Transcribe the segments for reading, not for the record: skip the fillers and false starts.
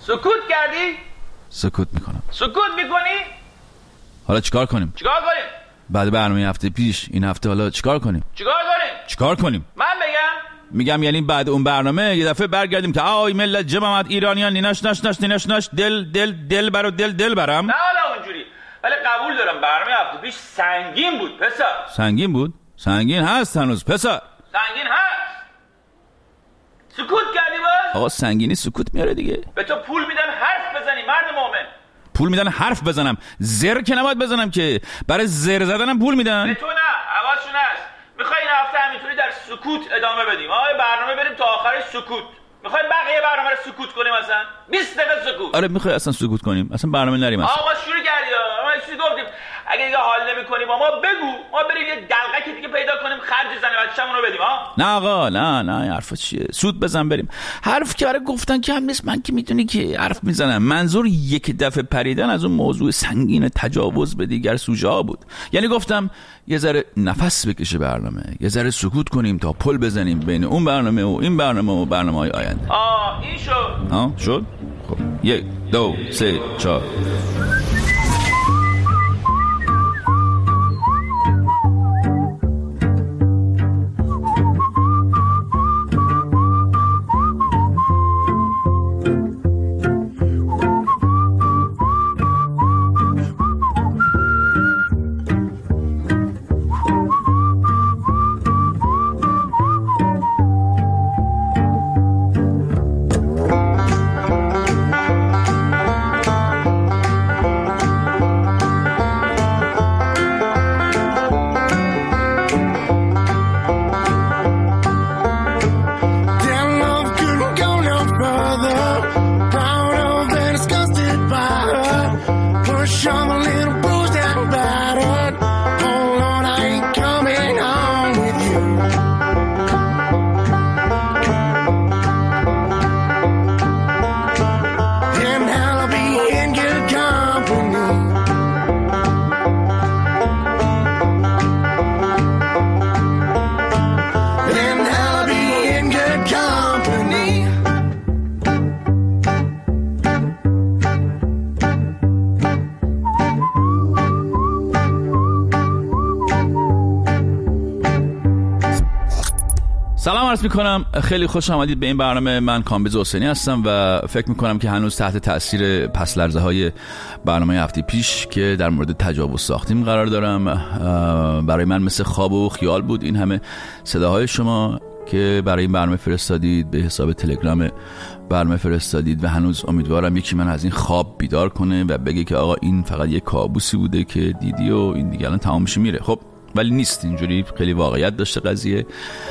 سکوت کردی؟ سکوت میکنم. سکوت میکنی؟ حالا چیکار کنیم؟ بعد برنامه هفته پیش این هفته حالا چیکار کنیم؟ چیکار کنیم؟ من بگم؟ میگم یعنی بعد اون برنامه یه دفعه برگردیم که آی ملت جماعت ایرانیان نیناش دل برم. نه حالا اونجوری، ولی قبول دارم برنامه هفته پیش سنگین بود پسر. سنگین بود؟ سنگین هست هنوز پسر. سنگین هست. سکوت کردی باز؟ آقا سنگینی سکوت میاره دیگه. به تو پول میدن حرف بزنی مرد مومن. پول میدن حرف بزنم؟ زر که نباید بزنم که، برای زر زدنم پول میدن. به تو نه، حواسشون هست. میخوای این هفته همینطوری در سکوت ادامه بدیم؟ برنامه بریم تا آخرش سکوت. میخوای بقیه برنامه رو سکوت کنیم مثلا 20 دقیقه سکوت؟ آره میخوای اصلا سکوت کنیم، اصلا برنامه نریم اصلا. ما شروع کردیم، ما چیزی گفتیم اگه دیگه حال نمی‌کنی با ما بگو، ما بریم یه دلقکی دیگه پیدا کنیم خرج زن بچه‌مون رو بدیم. نه آقا نه این حرفا چیه؟ سود بزن بریم. حرف که برای گفتن کم نیست، من که میدونی که حرف میزنم. منظور یک دفعه پریدن از اون موضوع سنگین تجاوز به دیگر سوژه ها بود. یعنی گفتم یه ذره نفس بکشه برنامه، یه ذره سکوت کنیم تا پل بزنیم بین اون برنامه و این برنامه و برنامه‌های آینده. این شد. شد؟ خب 1 2 3 4. سلام عرض میکنم، خیلی خوش آمدید به این برنامه. من کامبیز حسینی هستم و فکر میکنم که هنوز تحت تاثیر پس لرزه های برنامه هفته پیش که در مورد تجاوز ساختیم قرار دارم. برای من مثل خواب و خیال بود این همه صداهای شما که برای این برنامه فرستادید، به حساب تلگرام برنامه فرستادید و هنوز امیدوارم یکی من از این خواب بیدار کنه و بگه که آقا این فقط یک کابوسی بوده که دیدی و این دیگه الان تمام میشه میره. خب ولی نیست اینجوری، خیلی واقعیت داشته قضیه.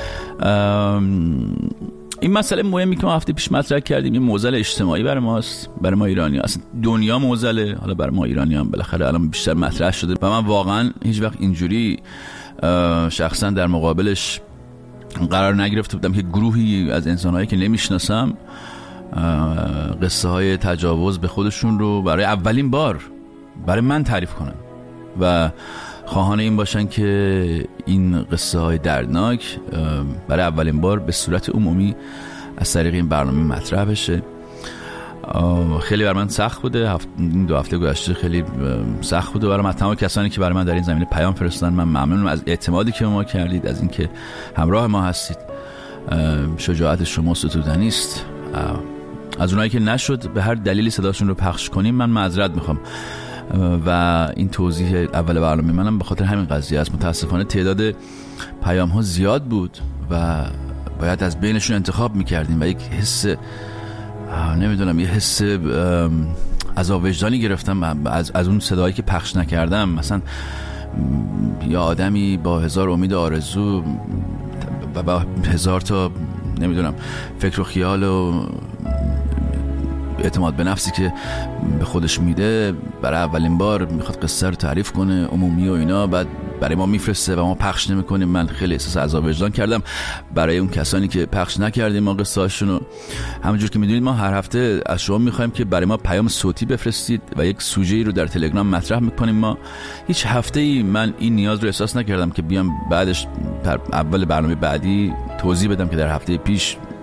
این مسئله مهمی که ما هفته پیش مطرح کردیم یه معضل اجتماعی برای ماست، برای ما ایرانی ها. اصلا دنیا معضله، حالا برای ما ایرانی هم بالاخره الان بیشتر مطرح شده و من واقعا هیچ وقت اینجوری شخصا در مقابلش قرار نگرفته بودم که گروهی از انسانهایی که نمیشناسم قصه های تجاوز به خودشون رو برای اولین بار برای من تعریف کنن و خواهان این باشن که این قصه های دردناک برای اولین بار به صورت عمومی از طریق این برنامه مطرح بشه. خیلی برای من سخت بوده، این 2 هفته گذشته خیلی سخت بوده برای من. تمام کسانی که برای من در این زمینه پیام فرستادن من ممنونم از اعتمادی که ما کردید، از اینکه همراه ما هستید. شجاعت شما ستودنی است. از اونایی که نشد به هر دلیلی صداشون رو پخش کنیم من معذرت میخوام و این توضیح اول برنامه منم به خاطر همین قضیه است. متاسفانه تعداد پیام ها زیاد بود و باید از بینشون انتخاب میکردیم و یک حس نمیدونم یه حس عذاب وجدانی گرفتم از اون صدایی که پخش نکردم. مثلا یا آدمی با 1000 امید آرزو و با 1000 تا نمیدونم فکر و خیال و اعتماد به نفسی که به خودش میده برای اولین بار میخواد قصه رو تعریف کنه عمومی و اینا، بعد برای ما میفرسته و ما پخش نمیکنیم. من خیلی احساس عذاب وجدان کردم برای اون کسانی که پخش نکردیم ما قصه هاشونو. همونجور که میدونید ما هر هفته از شما میخوایم که برای ما پیام صوتی بفرستید و یک سوژه‌ای رو در تلگرام مطرح میکنیم. ما هیچ هفته‌ای من این نیاز رو احساس نکردم که بیام بعدش در اول برنامه بعدی توضیح بدم که در هفته پیش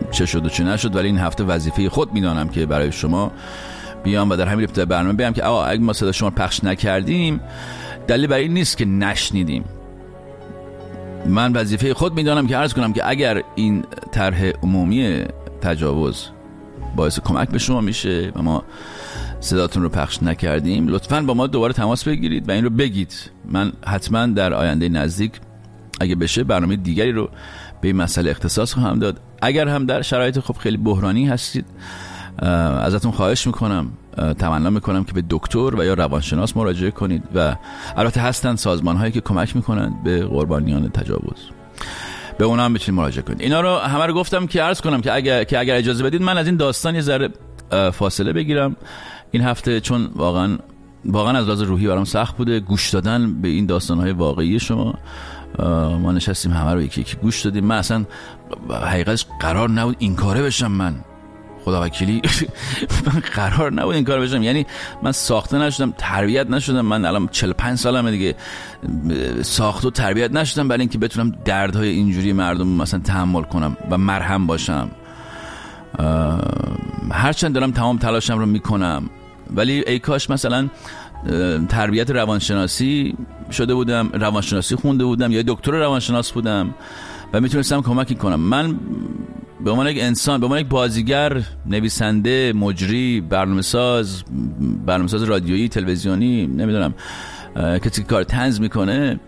چه شد و چه نشد، ولی این هفته وظیفه خود میدانم که برای شما بیام و در همین ابتدای برنامه بگم که اگه ما صدا شما پخش نکردیم دلیل برای این نیست که نشنیدیم. من وظیفه خود میدانم که عرض کنم که اگر این طرح عمومی تجاوز باعث کمک به شما میشه و ما صداتون رو پخش نکردیم، لطفاً با ما دوباره تماس بگیرید و این رو بگید. من حتما در آینده نزدیک اگه بشه برنامه دیگری رو به این مسئله اختصاص خواهم داد. اگر هم در شرایط خب خیلی بحرانی هستید، ازتون خواهش میکنم، تمنا میکنم که به دکتر و یا روانشناس مراجعه کنید و البته هستن سازمان هایی که کمک میکنند به قربانیان تجاوز، به اونا هم میتونید مراجعه کنید. اینا رو همه رو گفتم که عرض کنم که اگر اجازه بدید من از این داستان یه ذره فاصله بگیرم این هفته، چون واقعا از لحاظ روحی برام سخت بوده گوش دادن به این داستان‌های واقعی شما. ما نشستیم همه رو یکی یکی گوش دادیم. من اصلا حقیقتش قرار نبود این کاره بشم، من خدا وکیلی من قرار نبود این کار بشم. یعنی من ساخته نشدم، تربیت نشدم. من الان 45 سالمه دیگه، ساخته و تربیت نشدم برای اینکه بتونم دردهای اینجوری مردم مثلا تحمل کنم و مرهم باشم. هرچند دارم تمام تلاشم رو میکنم، ولی ای کاش مثلا تربیت روانشناسی شده بودم، روانشناسی خونده بودم یا دکتر روانشناس بودم و میتونستم کمکی کنم. من به عنوان یک انسان، به عنوان یک بازیگر، نویسنده، مجری، برنامه‌ساز رادیویی، تلویزیونی، نمیدونم کسی که کار طنز میکنه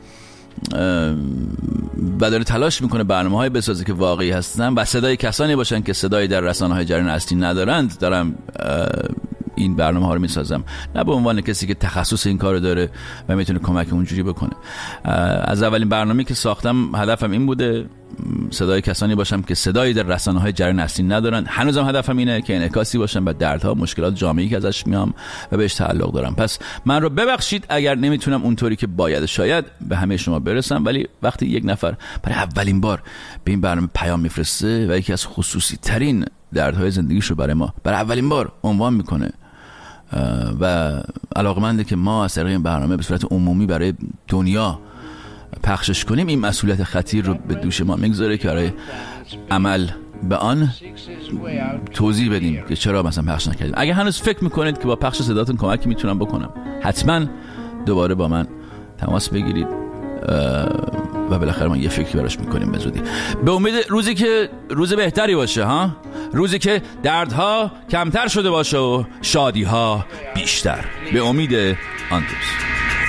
و داره تلاش میکنه برنامه‌های بسازه که واقعی هستن و صدای کسانی باشن که صدایی در رسانه‌های جریان اصلی ندارند، دارم این برنامه ها رو میسازم، نه به عنوان کسی که تخصص این کارو داره و میتونه کمک اونجوری بکنه. از اولین برنامه‌ای که ساختم هدفم این بوده صدای کسانی باشم که صدایی در رسانه‌های جریان اصلی ندارن. هنوزم هدفم اینه که انعکاسی باشم و دردها، مشکلات جامعه‌ای که ازش میام و بهش تعلق دارم. پس من رو ببخشید اگر نمیتونم اونطوری که باید شاید به همه شما برسم، ولی وقتی یک نفر برای اولین بار به این برنامه پیام میفرسته و یکی از خصوصی ترین دردهای زندگیشو برای ما برای اولین بار عنوان میکنه و علاقمنده که ما از طریق این برنامه به صورت عمومی برای دنیا پخشش کنیم، این مسئولیت خطیر رو به دوش ما میگذاره که برای عمل به آن توضیح بدیم که چرا مثلا پخش نکردیم. اگه هنوز فکر میکنید که با پخش صداتون کمکی میتونم بکنم، حتما دوباره با من تماس بگیرید و بالاخره ما یه فکری براش میکنیم به زودی. به امید روز بهتری باشه، روزی که دردها کمتر شده باشه و شادیها بیشتر. به امید آن روز.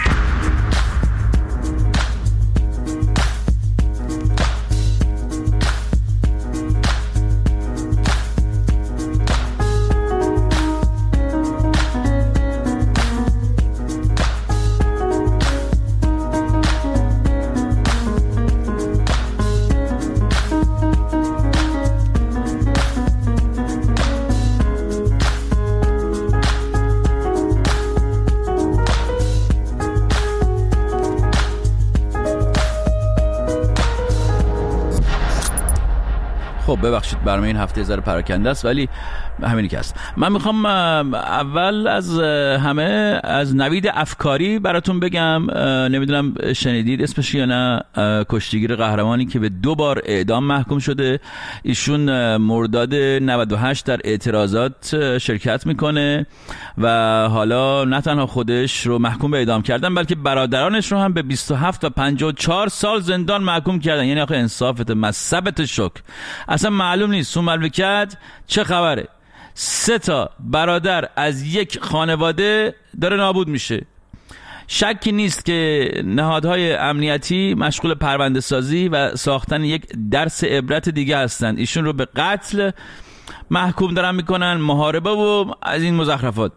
خب ببخشید برنامه این هفته ذره پراکنده است، ولی همینی که است. من میخوام اول از همه از نوید افکاری براتون بگم. نمیدونم شنیدید اسمش یا نه. کشتیگیر قهرمانی که به 2 بار اعدام محکوم شده. ایشون مرداد 98 در اعتراضات شرکت میکنه و حالا نه تنها خودش رو محکوم به اعدام کردن، بلکه برادرانش رو هم به 27 و 54 سال زندان محکوم کردن. یعنی آخه انصافت، مصبت شک. اصلا معلوم نیست اون مملکت چه خبره. 3 تا برادر از یک خانواده داره نابود میشه. شکی نیست که نهادهای امنیتی مشغول پرونده سازی و ساختن یک درس عبرت دیگه هستند. ایشون رو به قتل محکوم دارن میکنن، محاربه و از این مزخرفات.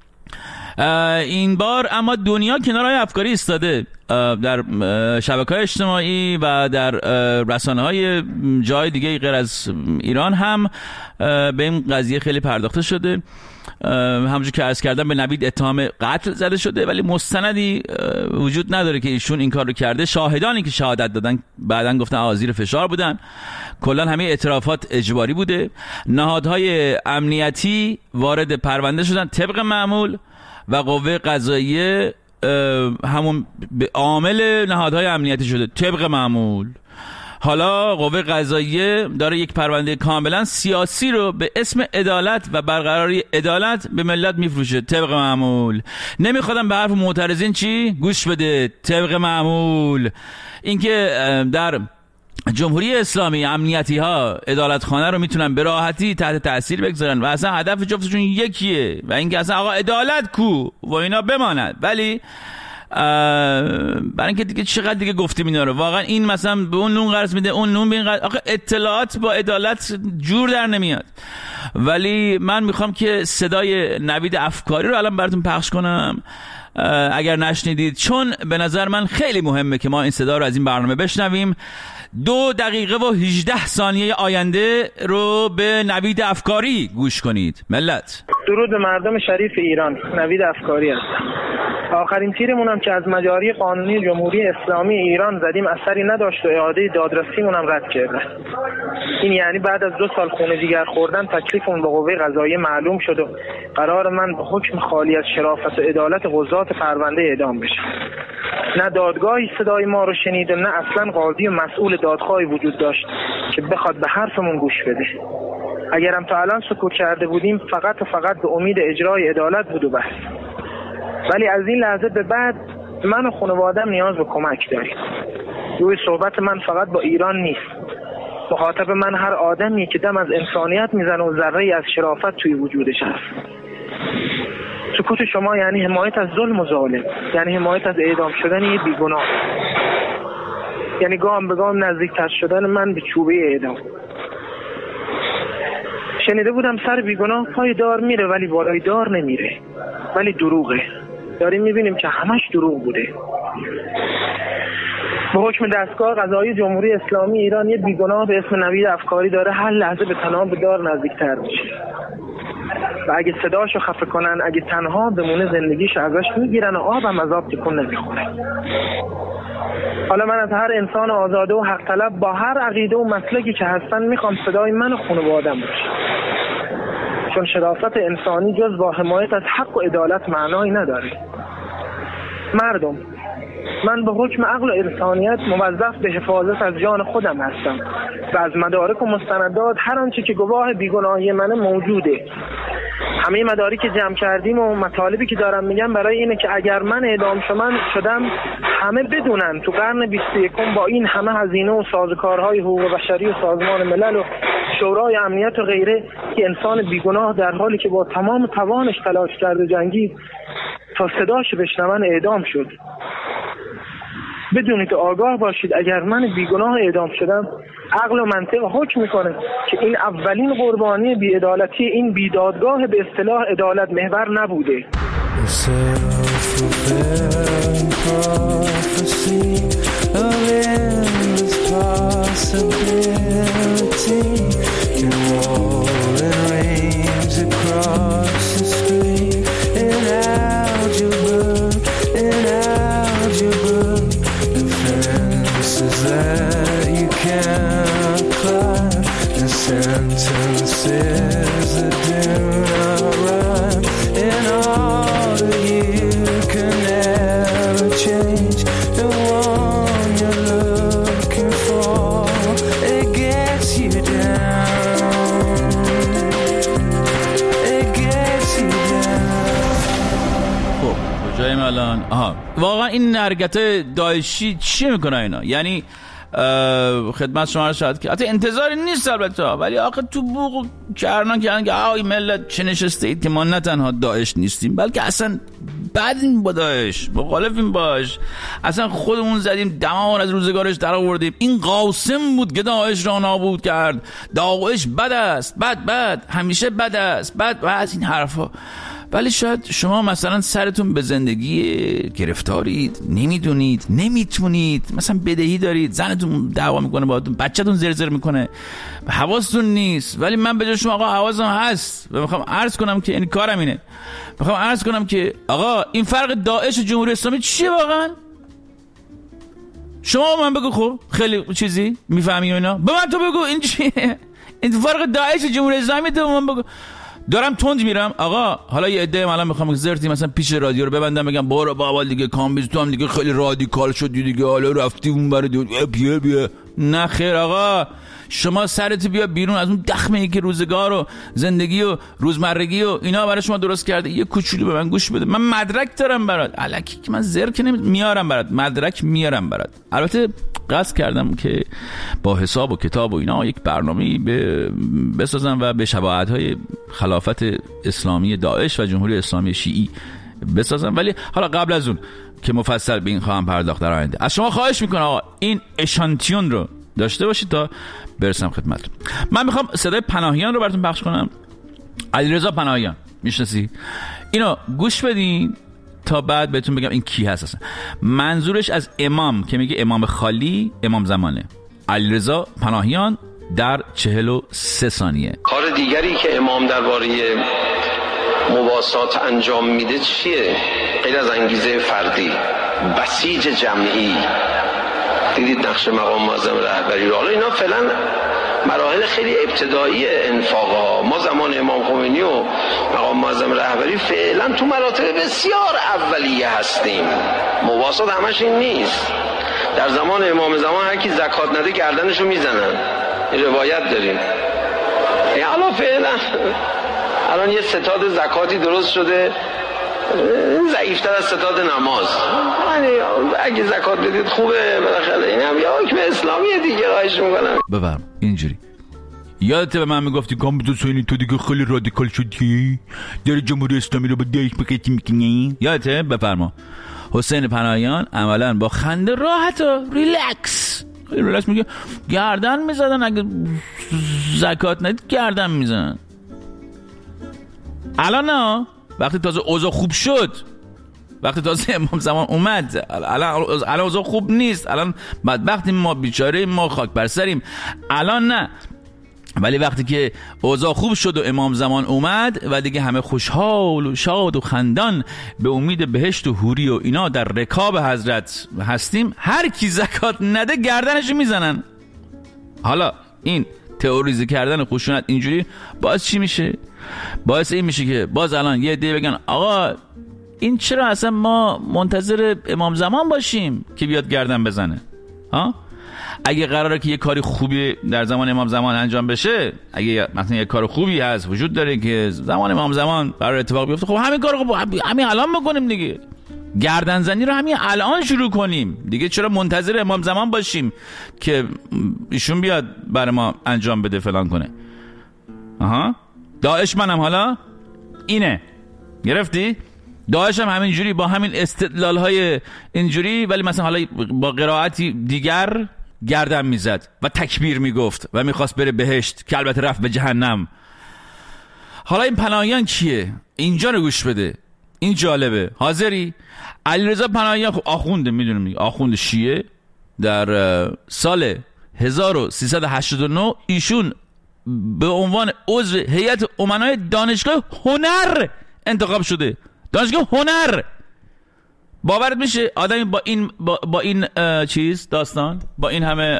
این بار اما دنیا کنارهای افکاری ایستاده. در شبکه‌های اجتماعی و در رسانه‌های جای دیگه غیر از ایران هم به این قضیه خیلی پرداخته شده. همونجور که عرض کردم به نوید اتهام قتل زده شده، ولی مستندی وجود نداره که ایشون این کار رو کرده. شاهدانی که شهادت دادن بعدن گفتن زیر فشار بودن. کلا همه اعترافات اجباری بوده. نهادهای امنیتی وارد پرونده شدن طبق معمول و قوه قضاییه همون عامل نهادهای امنیتی شده طبق معمول. حالا قوه قضاییه داره یک پرونده کاملا سیاسی رو به اسم عدالت و برقراری عدالت به ملت میفروشه. طبق معمول نمیخوادم به حرف معترضین چی گوش بده. طبق معمول اینکه در جمهوری اسلامی امنیتی ها عدالتخانه رو میتونن به راحتی تحت تاثیر بگذارن و اصلا هدف جفتشون یکیه و اینکه اصلا آقا عدالت کو و اینا بماند. ولی برای اینکه دیگه چقدر دیگه گفتیم اینا رو، واقعا این مثلا به اون نون قرض میده اون نون به این قرض، آخه اطلاعات با عدالت جور در نمیاد. ولی من میخوام که صدای نوید افکاری رو الان براتون پخش کنم اگر نشنیدید، چون به نظر من خیلی مهمه که ما این صدا رو از این برنامه بشنویم. 2 دقیقه و 18 ثانیه آینده رو به نوید افکاری گوش کنید. ملت درود به مردم شریف ایران. نوید افکاری هستم. آخرین تیرمون هم که از مجاری قانونی جمهوری اسلامی ایران زدیم اثری نداشت و اعاده دادرسیمون هم رد کردن. این یعنی بعد از 2 سال خون جیگر خوردن تکلیفمون به قوه قضاییه معلوم شد و قرار من به حکم خالی از شرافت و عدالت قضات پرونده اعدام بشم. نه دادگاهی صدای ما رو شنید و نه اصلا قاضی و مسئول دادخواهی وجود داشت که بخواد به حرفمون گوش بده. اگرم تا الان سکوت کرده بودیم فقط و فقط به امید اجرای عدالت بود و بس. ولی از این لحظه به بعد من و خانواده‌ام نیاز به کمک داریم. روی صحبت من فقط با ایران نیست. مخاطب من هر آدمی که دم از انسانیت میزنه و ذره‌ای از شرافت توی وجودش هست. سکوت شما یعنی حمایت از ظلم و ظالم، یعنی حمایت از اعدام شدن یه بیگناه، یعنی گام به گام نزدیکتر شدن من به چوبه اعدام. شنیده بودم سر بیگناه پای دار میره ولی بالای دار نمیره، ولی دروغه. داریم میبینیم که همش دروغ بوده. به حکم دستگاه قضایی جمهوری اسلامی ایران یه بیگناه به اسم نوید افکاری داره هر لحظه به تنها به دار نزدیکتر میشه و اگه صداشو خفه کنن، اگه تنها بمونه زندگیش ازش میگیرن و آبم از آب تکون نمیخوره. حالا من از هر انسان آزاده و حق طلب با هر عقیده و مسلکی که هستن میخوام صدای من و خانواده‌ام باشه، چون شرافت انسانی جز با حمایت از حق و عدالت معنایی نداره. مردم، من به حکم عقل و انسانیت موظف به حفاظت از جان خودم هستم و از مدارک و مستندات هر آنچه که گواه بیگناهی منه موجوده. همه مدارکی که جمع کردیم و مطالبی که دارم میگم برای اینه که اگر من اعدام شدم همه بدونن تو قرن 21 با این همه هزینه و سازوکارهای حقوق بشری و سازمان ملل و شورای امنیت و غیره که انسان بیگناه در حالی که با تمام توانش تلاش کرده جنگید تا صداش بشنون اعدام شد. بدونید و آگاه باشید اگر من بیگناه اعدام شدم عقل و منطق حکم میکنه که این اولین قربانی بی‌عدالتی این بیدادگاه به اصطلاح عدالت محور نبوده. واقعا این حرکت داعشی چی میکنه اینا؟ یعنی خدمت شما رو شاید که حتی انتظاری نیست البته، ولی آخه تو بوق کردن که آی ملت چه نشسته اید که ما نه تنها داعش نیستیم بلکه اصلا بدیم با داعش، مخالفیم باش، اصلا خودمون زدیم دماغون از روزگارش در آوردیم. این قاسم بود که داعش را نابود کرد، داعش بد است، بد همیشه بد است، بد و از این حرفا. ولی شاید شما مثلا سرتون به زندگی گرفتارید، نمیدونید، نمیتونید، مثلا بدهی دارید، زنتون دعوا میکنه باهاتون، بچه‌تون زرزر میکنه، حواستون نیست. ولی من به جای شما آقا حواسم هست و میخوام عرض کنم که این کارم اینه، میخوام عرض کنم که آقا این فرق داعش و جمهوری اسلامی چیه واقعا؟ شما من بگو، خب خیلی چیزی میفهمی اینا، به من تو بگو این چیه؟ این فرق داعش و جمهوری اسلامی تو من بگو. دارم تند میرم آقا. حالا یه عده الان میخوام زرتی مثلا پیش رادیو رو ببندم بگم برو بابا دیگه کامبیز تو هم دیگه خیلی رادیکال شدی دیگه، حالا رفتی اون برای بیا نه خیر آقا، شما سرت بیا بیرون از اون دخمه‌ای که روزگار و زندگی و روزمرگی و اینا برای شما درست کرده. یه کوچولو به من گوش بده، من مدرک دارم برات. الکی که من زرک میارم برات، مدرک میارم برات. البته قصد کردم که با حساب و کتاب و اینا یک برنامه‌ای بسازم و به شباهت‌های خلافت اسلامی داعش و جمهوری اسلامی شیعی بسازم، ولی حالا قبل از اون که مفصل به این خواهم پرداخت در آینده. از شما خواهش میکنم آقا این اشانتیون رو داشته باشید تا برسم خدمتتون. من میخوام صدای پناهیان رو براتون پخش کنم. علیرضا پناهیان، میشناسی؟ اینو گوش بدین تا بعد بهتون بگم این کی هست اصلا. منظورش از امام که میگه امام خالی امام زمانه. علیرضا پناهیان در 43 ثانیه. کار دیگری که امام درباره مواسات انجام میده چیه؟ غیر از انگیزه فردی، بسیج جمعی. دیدید نقش مقام معظم رهبری رو. حالا اینا فعلا مراحل خیلی ابتدایی انفاقها. ما زمان امام خمینی و مقام معظم رهبری فعلا تو مراتب بسیار اولیه هستیم. مواسات همش این نیست. در زمان امام زمان هر کی زکات نده گردنشو میزنن. این روایت داریم. حالا فعلا الان یه ستاد زکاتی درست شده ضعیفتر از ستاد نماز. یعنی اگه زکات بدید خوبه، بالاخره این هم یه حکم اسلامیه دیگه. خواهش میکنم ببرم اینجوری. یادته به من میگفتی کامپیوتر سوینی تو دیگه خیلی رادیکال شدی، در جمهوری اسلامی رو با دایش بقیتی میکنی؟ یادته؟ بفرما. حسین پناهیان عملا با خنده راحت و ریلکس میگه گردن میزدن اگه زکات ندید، گردن میزدن. الان نه، وقتی تازه اوضاع خوب شد، وقتی تازه امام زمان اومد، الان اوضاع خوب نیست، الان بدبختیم ما، بیچاره ما، خاک بر سریم، الان نه. ولی وقتی که اوضاع خوب شد و امام زمان اومد و دیگه همه خوشحال و شاد و خندان به امید بهشت و حوری و اینا در رکاب حضرت هستیم، هر کی زکات نده گردنشو میزنن. حالا این تئوریزه کردن خشونت اینجوری باعث چی میشه؟ باعث این میشه که باز الان یه عده بگن آقا این چرا اصلا ما منتظر امام زمان باشیم که بیاد گردن بزنه؟ ها؟ اگه قراره که یه کاری خوبی در زمان امام زمان انجام بشه، اگه مثلا یه کار خوبی هست وجود داره که زمان امام زمان قرار اتفاق بیفته، خب همین کارو همین الان بکنیم دیگه. گردن زنی رو همین الان شروع کنیم دیگه. چرا منتظر امام زمان باشیم که ایشون بیاد برای ما انجام بده فلان کنه؟ آها، داعش منم حالا اینه، گرفتی؟ داعش هم همینجوری با همین استدلال های اینجوری، ولی مثلا حالا با قرائتی دیگر گردن میزد و تکبیر میگفت و میخواست بره بهشت که البته رفت به جهنم. حالا این پناهیان کیه؟ اینجا رو گوش بده، این جالبه. حاضری؟ علیرضا پناهیان خب آخونده، میدونم آخوند شیعه. در سال 1389 ایشون به عنوان عضو هیئت امنای دانشگاه هنر انتخاب شده. دانشگاه هنر. باورت میشه آدمی با این چیز داستان، با این همه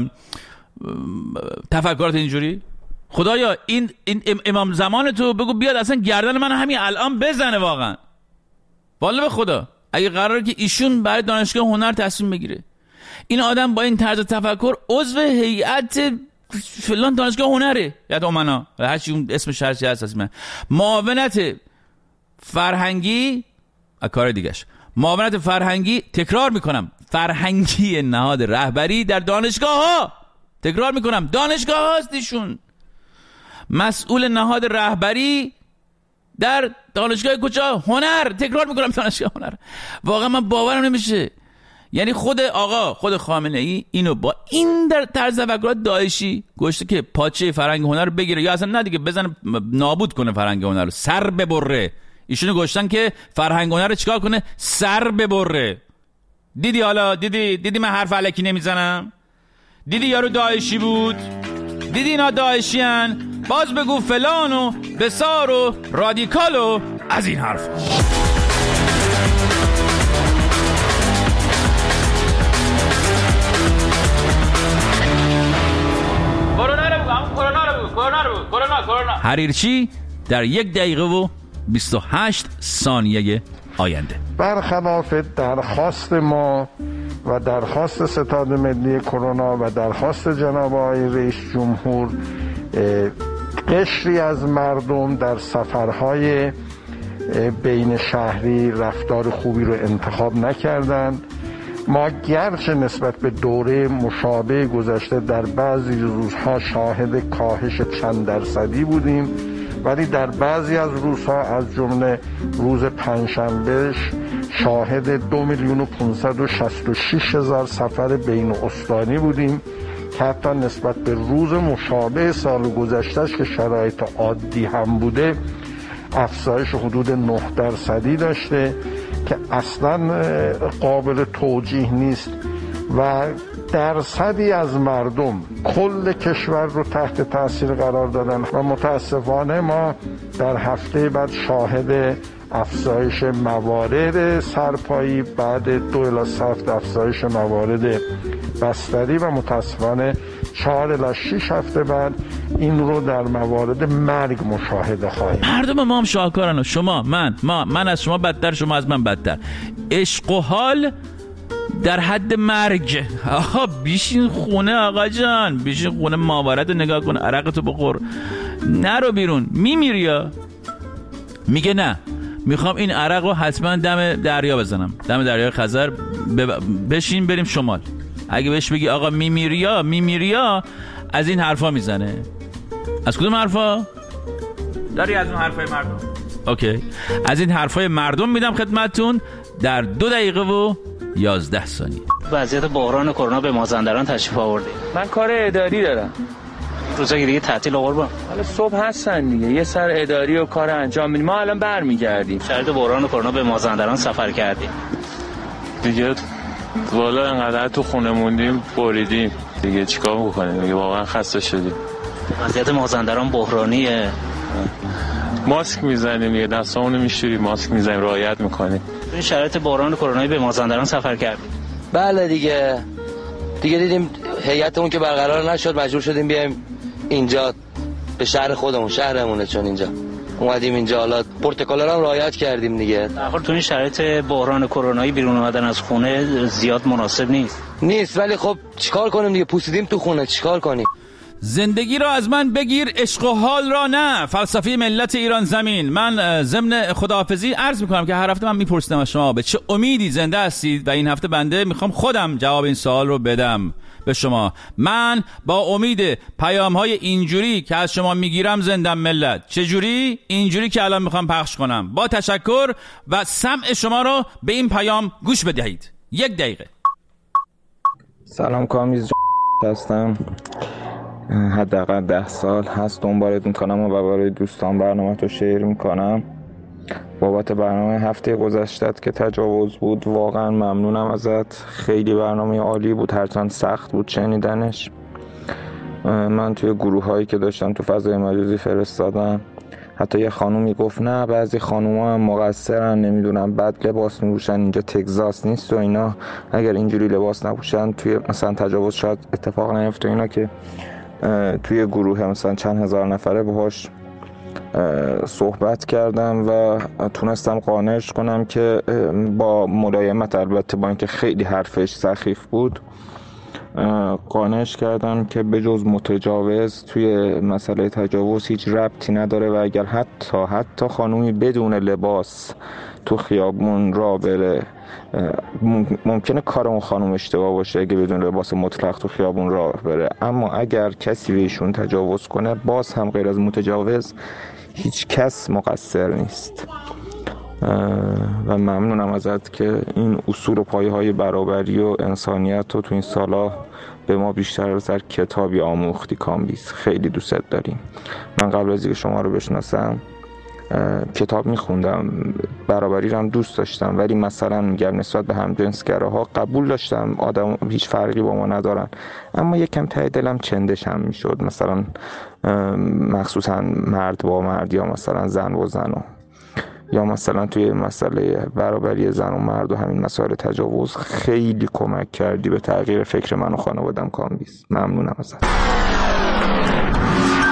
تفکرات اینجوری؟ خدایا این امام زمان تو بگو بیاد اصلا گردن من همین الان بزنه. واقعا والله به خدا اگه قراره که ایشون برای دانشگاه هنر تصمیم بگیره، این آدم با این طرز تفکر عضو هیئت فلان دانشگاه هنره، هیئت امنا، هرچی اون اسم شرطی هست، اسم معاونت فرهنگی، کار دیگهش معاونت فرهنگی، تکرار میکنم فرهنگی نهاد رهبری در دانشگاه ها، تکرار میکنم دانشگاه هاست ایشون، مسئول نهاد رهبری در دانشگاه کجا؟ هنر. تکرار میکنم دانشگاه هنر. واقعا من باورم نمیشه. یعنی خود خامنه ای اینو با این در طرز تفکرات داعشی گوشته که پاچه فرهنگ هنر رو بگیره، یا اصلا نه دیگه بزنه نابود کنه فرهنگ هنر رو، سر ببره. ایشونو گوشتن که فرهنگ هنر رو چیکار کنه؟ سر ببره. دیدی حالا دیدی من حرف الکی نمیزنم؟ دیدی یارو داعشی بود؟ دیدی اینا داعشیان؟ باز بگو فلان و بسار و رادیکال و از این حرف. کرونا. حریرچی در 1 دقیقه و 28 ثانیه آینده. برخلاف درخواست ما و درخواست ستاد ملی کرونا و درخواست جناب آقای رئیس جمهور قشری از مردم در سفرهای بین شهری رفتار خوبی رو انتخاب نکردند. ما گرچه نسبت به دوره مشابه گذشته در بعضی روزها شاهد کاهش چند درصدی بودیم، ولی در بعضی از روزها از جمله روز پنجشنبه شاهد 2,566,000 سفر بین استانی بودیم که حتی نسبت به روز مشابه سال گذشتهش که شرایط عادی هم بوده افزایش حدود 9% داشته که اصلا قابل توجیه نیست و درصدی از مردم کل کشور رو تحت تاثیر قرار دادن و متاسفانه ما در هفته بعد شاهد افزایش موارد سرپایی بعد 2 الی 3 هفته افزایش موارد بستری و متاسفانه 4 الی 6 هفته بعد این رو در موارد مرگ مشاهده خواهیم. مردم ما هم شاهکارن، شما من از شما بدتر، شما از من بدتر. عشق و حال در حد مرگ. آها بیشین خونه آقا جان، بیشین خونه ماورت نگاه کن، عرقتو بخور، نرو بیرون، میمیری یا میگه نه میخوام این عرق رو حتما دم دریا بزنم، دم دریای خزر بشین بریم شمال. اگه بهش بگی آقا میمیریا از این حرفا میزنه. از کدوم حرفا؟ داری از اون حرفای مردم. اوکی، از این حرفای مردم میدم خدمتتون در 2 دقیقه و 11 ثانیه. وضعیت بحران کرونا به مازندران تشریف آورده. من کار اداری دارم. روزا دیگه تعطیل قربان. حالا صبح هستن دیگه، یه سر اداری و کار انجام میدیم. ما الان برمیگردیم. شرایط بحران کرونا به مازندران سفر کردیم. دیگه والا انقدر تو خونه موندیم بریدیم. دیگه چیکار می‌کنیم؟ دیگه واقعا خسته شدیم. وضعیت مازندران بحرانیه. ماسک میزنیم، یه دستامونو میشوریم، ماسک میزنیم، رعایت میکنیم. این شرایط بحران کرونا به مازندران سفر کردیم. بله دیگه دیدیم هیئتمون که برقرار نشد، مجبور شدیم بیایم اینجا به شهر خودمون، شهرمونه، چون اینجا اومدیم اینجا. حالا پروتکل‌ها رو رعایت کردیم دیگه. در حال تو این شرایط بحران کرونایی بیرون اومدن از خونه زیاد مناسب نیست، ولی خب چیکار کنیم دیگه، پوسیدیم تو خونه، چیکار کنیم؟ زندگی را از من بگیر، عشق و حال را نه. فلسفه ملت ایران زمین. من ضمن خداحافظی عرض میکنم که هر هفته من میپرسیدم از شما به چه امیدی زنده هستید و این هفته بنده میخوام خودم جواب این سوال رو بدم به شما. من با امید پیام‌های اینجوری که از شما میگیرم زندم ملت. چجوری؟ اینجوری که الان میخوام پخش کنم. با تشکر و سمع شما رو به این پیام گوش بدهید. 1 دقیقه. سلام کامیز هستم. حداقل 10 سال هست دنبالت میکنم و برای دوستان برنامه تو شیر میکنم. بابت برنامه هفته گذشتت که تجاوز بود واقعا ممنونم ازت. خیلی برنامه عالی بود، هرچند سخت بود شنیدنش. من توی گروه هایی که داشتم تو فضای مجازی فرستادم، حتی یه خانومی گفت نه بعضی خانوما هم مقصرن، نمیدونم بد لباس میپوشن، اینجا تگزاس نیست و اینا، اگر اینجوری لباس نپوشن توی مثلا تجاوز شاید اتفاق نیفته. اینا که توی گروه مثلا چند هزار نفره باهاش صحبت کردم و تونستم قانعش کنم که با ملایمت، البته با اینکه خیلی حرفش سخیف بود، قانعش کردم که به جز متجاوز توی مسئله تجاوز هیچ ربطی نداره و اگر حتی خانومی بدون لباس تو خیابون را بره، ممکنه کار اون خانم اشتباه باشه اگه بدون لباس مطلق تو خیابون راه بره، اما اگر کسی بهشون تجاوز کنه باز هم غیر از متجاوز هیچ کس مقصر نیست. و ممنونم ازت که این اصول و پایه‌های برابری و انسانیت رو تو این سالا به ما بیشتر از هر کتابی آموختی کامبیز. خیلی دوست داریم. من قبل از اینکه شما رو بشناسم کتاب میخوندم، برابری رو هم دوست داشتم، ولی مثلا میگم نسبت به همجنسگراها قبول داشتم آدم هیچ فرقی با ما ندارن، اما یکم ته دلم چندش هم میشد، مثلا مخصوصا مرد با مرد یا مثلا زن با زن، یا مثلا توی مسئله برابری زن و مرد و همین مسائل تجاوز خیلی کمک کردی به تغییر فکر من و خانوادم کامبیز. ممنونم ازت.